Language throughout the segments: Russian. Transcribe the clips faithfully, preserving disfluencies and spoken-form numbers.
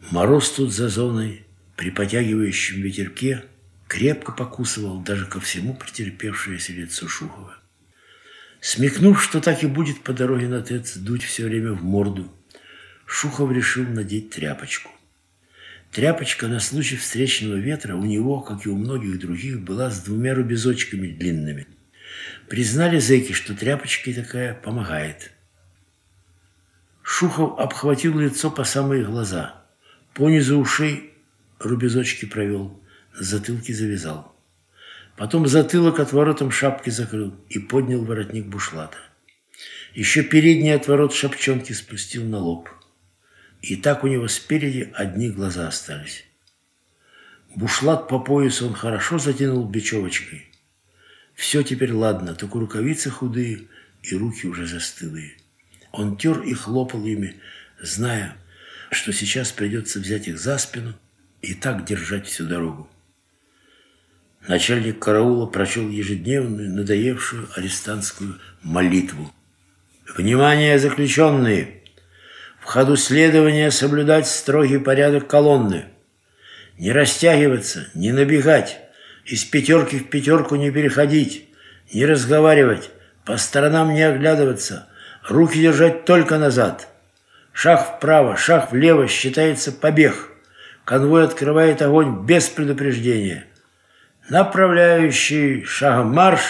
Мороз тут за зоной, при потягивающем ветерке, крепко покусывал даже ко всему претерпевшееся лицо Шухова. Смекнув, что так и будет по дороге на ТЭЦ дуть все время в морду, Шухов решил надеть тряпочку. Тряпочка на случай встречного ветра у него, как и у многих других, была с двумя рубезочками длинными. Признали зэки, что тряпочка такая помогает. Шухов обхватил лицо по самые глаза, понизу ушей рубезочки провел, на затылке завязал. Потом затылок отворотом шапки закрыл и поднял воротник бушлата. Еще передний отворот шапчонки спустил на лоб. И так у него спереди одни глаза остались. Бушлат по поясу он хорошо затянул бечевочкой. Все теперь ладно, только рукавицы худые и руки уже застылые. Он тер и хлопал ими, зная, что сейчас придется взять их за спину и так держать всю дорогу. Начальник караула прочел ежедневную, надоевшую арестантскую молитву. «Внимание, заключенные! В ходу следования соблюдать строгий порядок колонны. Не растягиваться, не набегать, из пятерки в пятерку не переходить, не разговаривать, по сторонам не оглядываться, руки держать только назад. Шаг вправо, шаг влево считается побег. Конвой открывает огонь без предупреждения. Направляющий шагом марш!»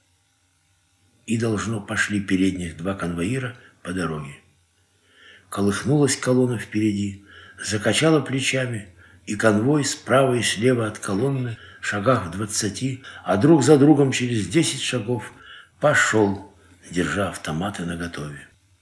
И должно пошли передних два конвоира по дороге. Колыхнулась колонна впереди, закачала плечами, и конвой справа и слева от колонны, шагах в двадцати, а друг за другом через десять шагов пошел, держа автоматы наготове.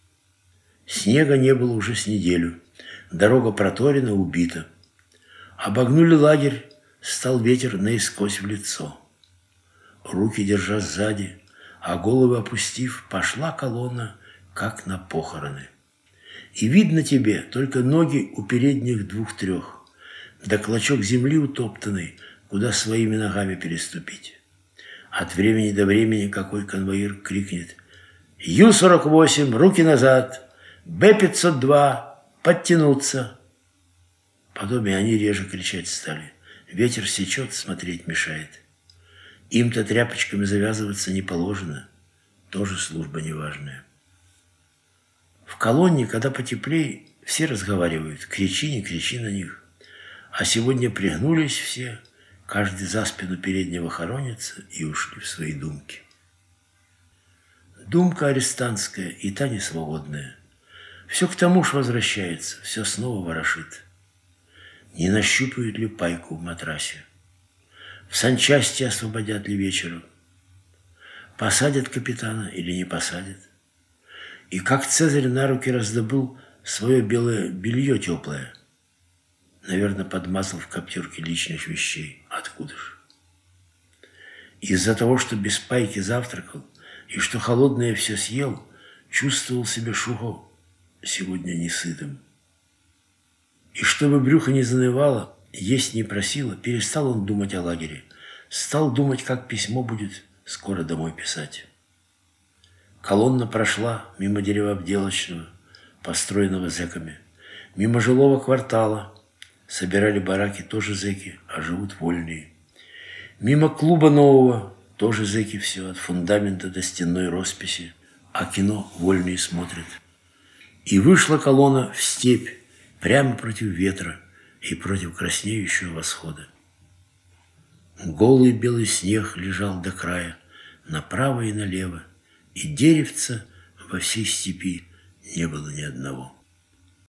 Снега не было уже с неделю, дорога проторена, убита. Обогнули лагерь, стал ветер наискось в лицо. Руки держа сзади, а головы опустив, пошла колонна, как на похороны. И видно тебе только ноги у передних двух-трех, да клочок земли утоптанный, куда своими ногами переступить. От времени до времени какой конвоир крикнет: «Ю сорок восемь, руки назад! Бэ пятьсот два, подтянуться!» Потом и они реже кричать стали. Ветер сечет, смотреть мешает. Им-то тряпочками завязываться не положено. Тоже служба неважная. В колонне, когда потеплее, все разговаривают. Кричи, не кричи на них. А сегодня пригнулись все, каждый за спину переднего хоронится, и ушли в свои думки. Думка арестантская и та не свободная. Все к тому ж возвращается, все снова ворошит. Не нащупают ли пайку в матрасе? В санчасти освободят ли вечером? Посадят капитана или не посадят? И как Цезарь на руки раздобыл свое белое белье теплое? Наверное, подмазал в коптерке личных вещей. Откуда ж? Из-за того, что без пайки завтракал и что холодное все съел, чувствовал себя Шухов сегодня несытым. И чтобы брюхо не занывало, есть не просило, перестал он думать о лагере. Стал думать, как письмо будет скоро домой писать. Колонна прошла мимо деревообделочного, построенного зэками, мимо жилого квартала. Собирали бараки тоже зэки, а живут вольные. Мимо клуба нового, тоже зэки все, от фундамента до стенной росписи, а кино вольные смотрят. И вышла колонна в степь, прямо против ветра и против краснеющего восхода. Голый белый снег лежал до края, направо и налево, и деревца во всей степи не было ни одного.